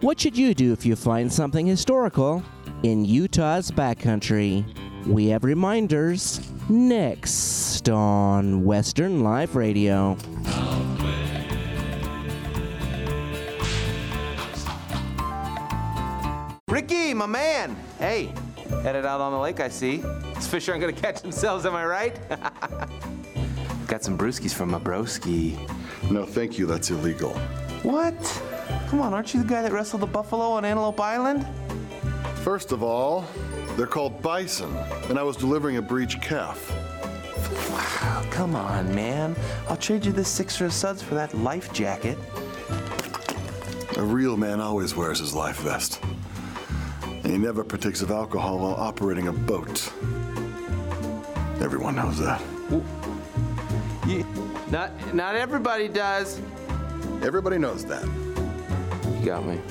What should you do if you find something historical in Utah's backcountry? We have reminders next on Western Life Radio. Ricky, my man! Hey, headed out on the lake, I see. These fish aren't gonna catch themselves, am I right? Got some brewskis from my broski. No, thank you, that's illegal. What? Come on, aren't you the guy that wrestled the buffalo on Antelope Island? First of all, they're called bison, and I was delivering a breech calf. Wow, come on, man. I'll trade you this 6 suds for that life jacket. A real man always wears his life vest. And he never partakes of alcohol while operating a boat. Everyone knows that. Not everybody does. Everybody knows that. You got me.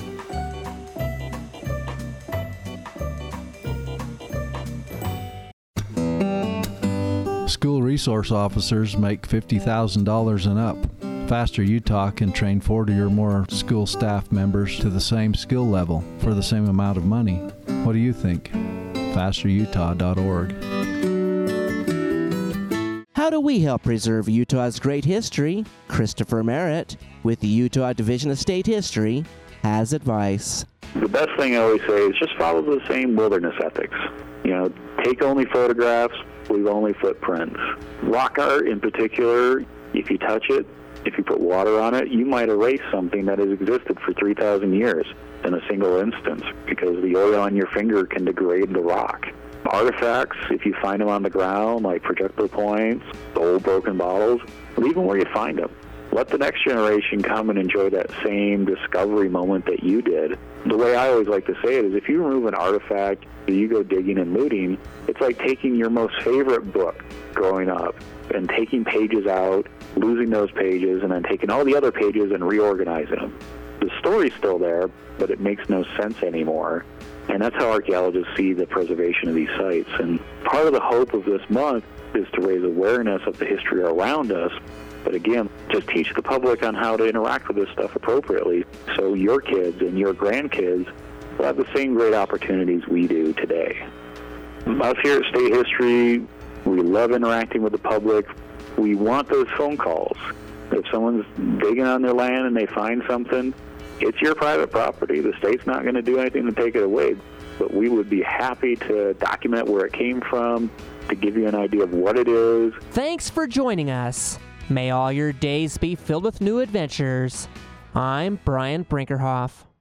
School resource officers make $50,000 and up. Faster Utah can train 40 or more school staff members to the same skill level for the same amount of money. What do you think? FasterUtah.org. How do we help preserve Utah's great history? Christopher Merritt with the Utah Division of State History has advice. The best thing I always say is just follow the same wilderness ethics. Take only photographs, leave only footprints. Rock art in particular, if you touch it, if you put water on it, you might erase something that has existed for 3,000 years in a single instance because the oil on your finger can degrade the rock. Artifacts, if you find them on the ground, like projectile points, old broken bottles, leave them where you find them. Let the next generation come and enjoy that same discovery moment that you did. The way I always like to say it is if you remove an artifact, you go digging and looting, it's like taking your most favorite book growing up and taking pages out, losing those pages, and then taking all the other pages and reorganizing them. The story's still there, but it makes no sense anymore. And that's how archaeologists see the preservation of these sites. And part of the hope of this month is to raise awareness of the history around us, but again, just teach the public on how to interact with this stuff appropriately so your kids and your grandkids will have the same great opportunities we do today. Us here at State History, we love interacting with the public. We want those phone calls. If someone's digging on their land and they find something, it's your private property. The state's not going to do anything to take it away, but we would be happy to document where it came from, to give you an idea of what it is. Thanks for joining us. May all your days be filled with new adventures. I'm Brian Brinkerhoff.